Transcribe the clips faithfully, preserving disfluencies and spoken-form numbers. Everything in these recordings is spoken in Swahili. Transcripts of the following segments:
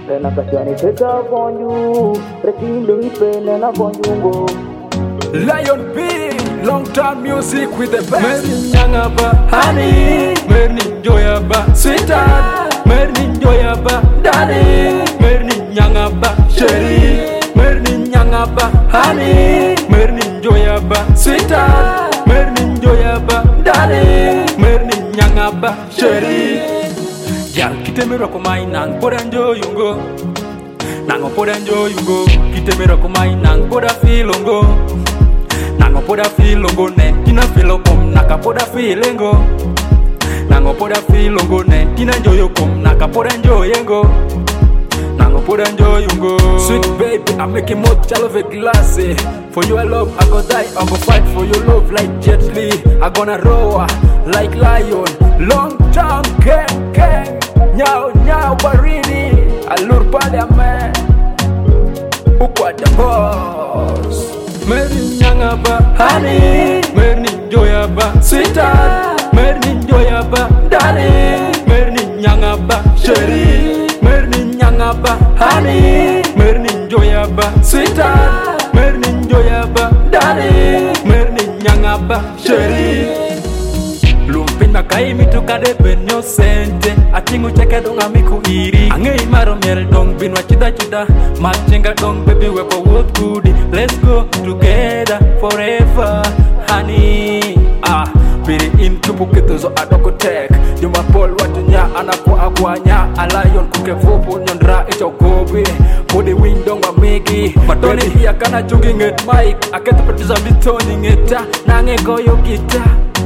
Lena kachani teka vonju Rekindo ipe lena vonjungo Lion B, long time music with the best. Merni nyangaba, honey. Merni joyaba, sweetheart. Merni joyaba, darling. Merni nyangaba, sherry. Merni nyangaba, honey. Merni joyaba, sweetheart. Merni joyaba, darling. Merni nyangaba, sherry. Yal kitemero kumai nang podanjo yungo. Nango podanjo yungo. Kitemero kumai nang poda filongo. Nango poda filongo ne tina filopom naka poda filengo. Nango poda filongo ne tina joyo kom naka poda joyengo. Nango poda joyungo. Sweet baby, I'm making more child of a glass. For you I love, I go die, I go fight for your love like Jet Li. I gonna roar like lion. Long time gang gang. Nyao nyao baridi. Alur pale man. Ukwa the boss. Merni nyangaba, honey. Merni joyaba, sweetheart. Merni joyaba, darling. Merni nyangaba, sherry. Merni nyangaba, honey. Merni joyaba, sweetheart. Merni joyaba, darling. Merni nyangaba, sherry. Lumpinda kai mitu kade benyo sente. Atingu cheke donga miku iri. Angei maro miel dong binwa chida chida. Machenga dong baby wepo wood goody. Let's go together forever, honey. Ah, biri in tupu kitu zo adoko tek. Yuma pol watu nya anako akwanya. Alayon kuke vopo nyondra echo gobe. Mudi windong wa migi. Matoni hiya kana chungi nget mic. Aketu producer mitoni ngeta. Nange goyo gita.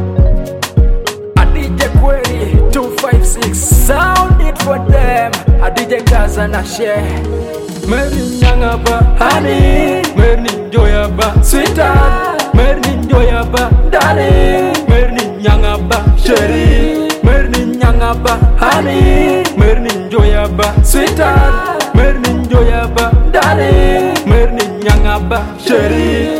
D J Query two five six, sound it for them. A D J Gaza na share. Merni nyangaba, honey. Merni joyaba, sweetheart. Merni joyaba, darling. Merni nyangaba, sherry. Merni nyangaba, honey. Merni joyaba, sweetheart. Merni joyaba, darling. Merni nyangaba, sherry.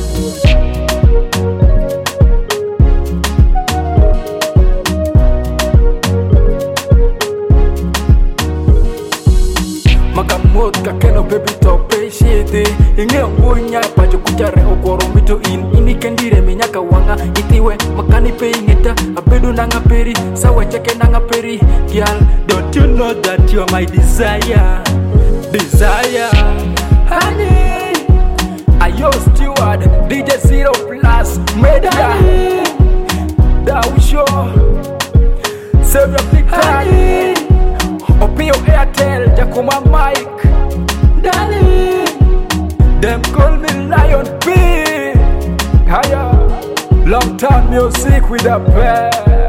Makamot kakeno baby tope shite. Inge ongunya pacho kuchare okoro mito in. Ini kendire minyaka wanga itiwe makani pe ingeta. Abedu nanga peri, sawa cheke nanga peri. Girl, don't you know that you're my desire? Desire, honey. Ayo steward, D J Zero Plus Media. Dawisho, save your big honey. Opio Airtel, Jakuma Mike, darling. Them call me Lion B. Higher, long time music with a band.